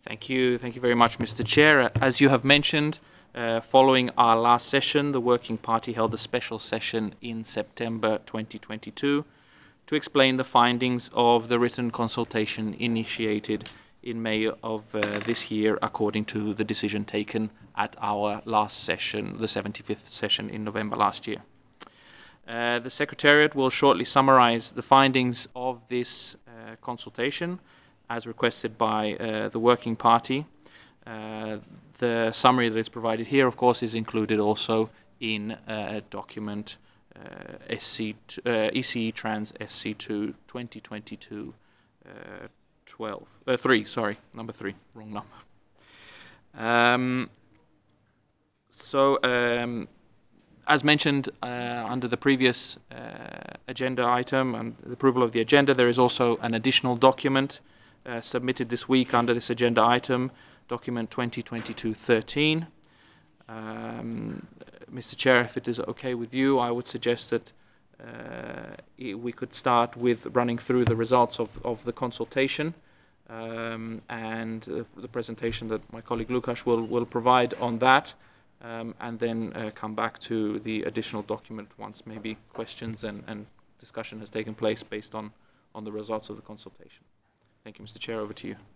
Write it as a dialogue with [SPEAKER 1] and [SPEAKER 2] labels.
[SPEAKER 1] Thank you very much, Mr. Chair. As you have mentioned, following our last session, the Working Party held a special session in September 2022 to explain the findings of the written consultation initiated in May of this year, according to the decision taken at our last session, the 75th session in November last year. The Secretariat will shortly summarize the findings of this consultation as requested by the Working Party. The summary that is provided here, of course, is included also in document ECE Trans SC2 2022 number 3, wrong number. As mentioned under the previous agenda item and the approval of the agenda, there is also an additional document submitted this week under this agenda item, document 2022-13. Mr. Chair, if it is okay with you, I would suggest that we could start with running through the results of the consultation and the presentation that my colleague Lukáš will provide on that, and then come back to the additional document once maybe questions and discussion has taken place based on the results of the consultation. Thank you, Mr. Chair. Over to you.